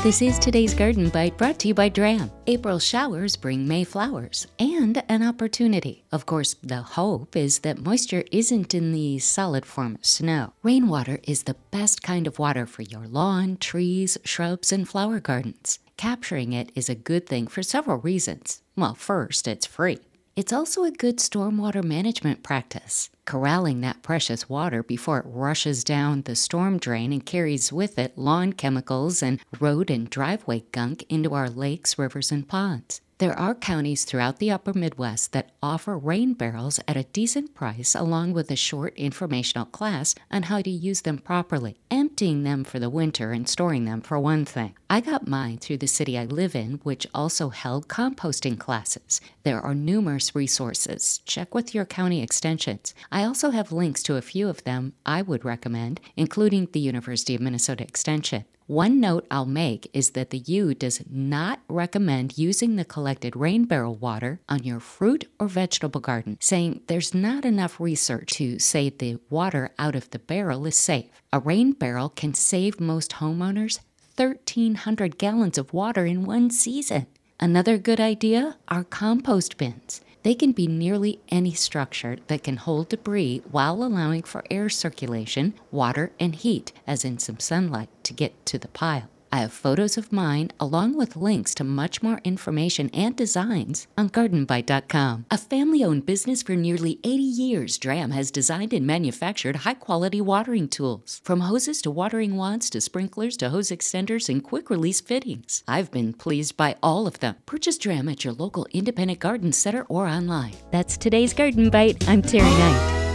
This is today's Garden Bite brought to you by Dram. April showers bring May flowers and an opportunity. Of course, the hope is that moisture isn't in the solid form of snow. Rainwater is the best kind of water for your lawn, trees, shrubs, and flower gardens. Capturing it is a good thing for several reasons. Well, first, it's free. It's also a good stormwater management practice. Corralling that precious water before it rushes down the storm drain and carries with it lawn chemicals and road and driveway gunk into our lakes, rivers, and ponds. There are counties throughout the upper Midwest that offer rain barrels at a decent price along with a short informational class on how to use them properly, emptying them for the winter and storing them for one thing. I got mine through the city I live in, which also held composting classes. There are numerous resources. Check with your county extensions. I also have links to a few of them I would recommend, including the University of Minnesota Extension. One note I'll make is that the U does not recommend using the collected rain barrel water on your fruit or vegetable garden, saying there's not enough research to say the water out of the barrel is safe. A rain barrel can save most homeowners 1,300 gallons of water in one season. Another good idea are compost bins. They can be nearly any structure that can hold debris while allowing for air circulation, water, and heat, as in some sunlight, to get to the pile. I have photos of mine along with links to much more information and designs on gardenbite.com. A family-owned business for nearly 80 years, Dram has designed and manufactured high-quality watering tools. From hoses to watering wands to sprinklers to hose extenders and quick-release fittings. I've been pleased by all of them. Purchase Dram at your local independent garden center or online. That's today's Garden Bite. I'm Terry Knight.